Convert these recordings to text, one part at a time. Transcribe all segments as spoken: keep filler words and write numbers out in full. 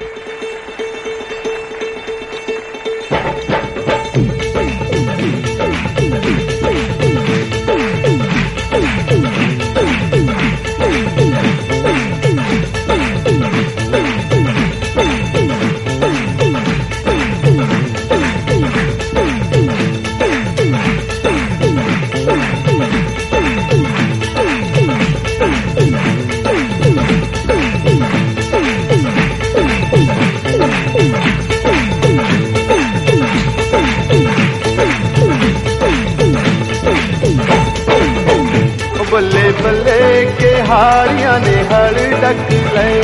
बल्ले बल्ले के हाड़ियां ने हड़ डक ले,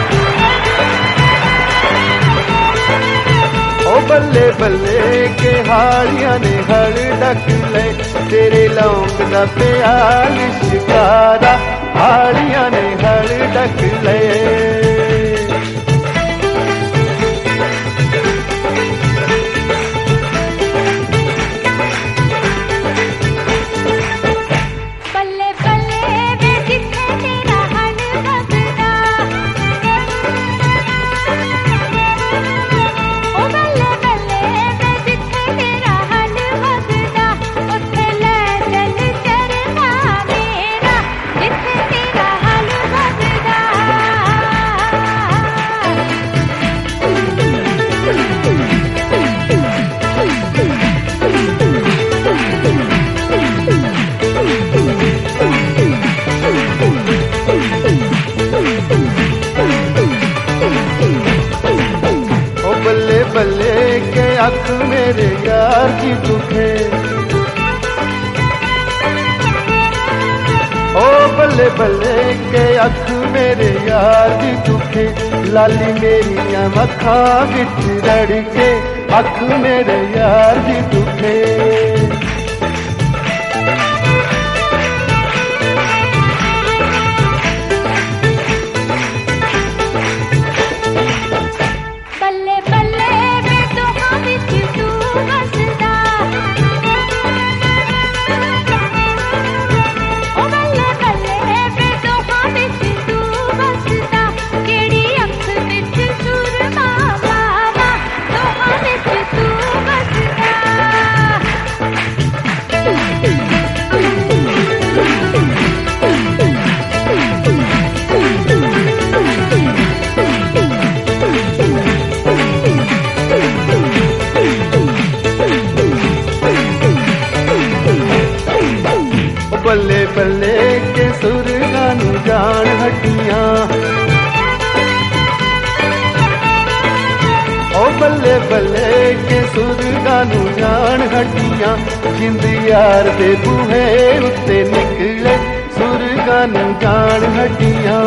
ओ बल्ले बल्ले के हाड़ियां ने हड़ डक ले, तेरे लौंग दा प्याल शिकारा हाड़ियां ने हड़ डक ले। बल्ले बल्ले के अख मेरे यार की दुखे, ओ बल्ले बल्ले के अख मेरे यार की दुखे, लाली मेरिया अखा बिच रड़ के अख मेरे यार की दुखे। बल्ले बल्ले के सुरगा नू जान हटियां, ओ बल्ले बल्ले के सुरगा नू जान हटियां, जिंद यार दे बूहे उत्ते निकले सुरगा नू जान हटियां।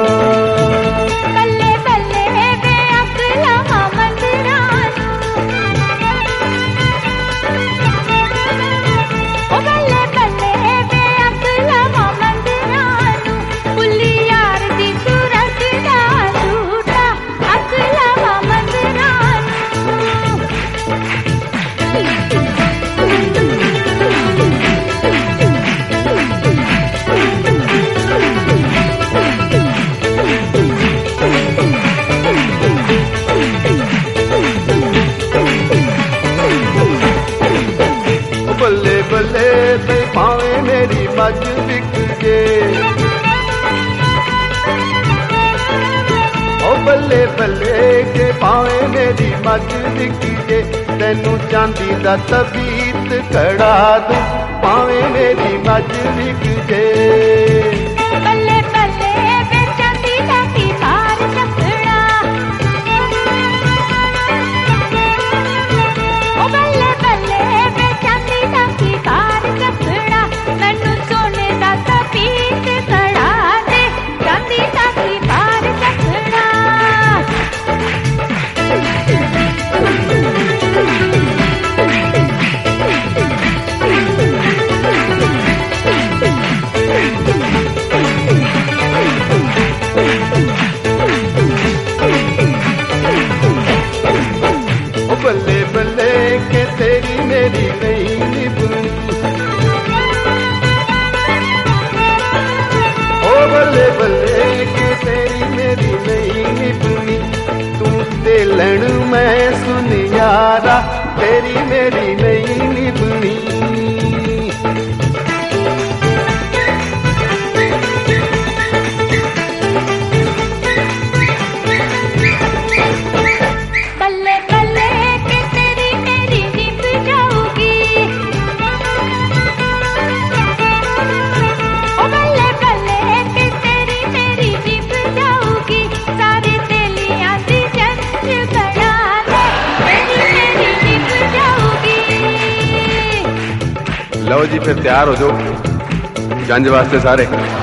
बल्ले बल्ले ते पावे मेरी मज बिक जे, ओ बल्ले बल्ले के पावे मेरी मज बिक जे, तेनू चांदी दा तबीत कड़ा दूं पावे मेरी मज बिक जे। Thank you. लो जी फिर तैयार हो जाओ जंज वास्ते सारे।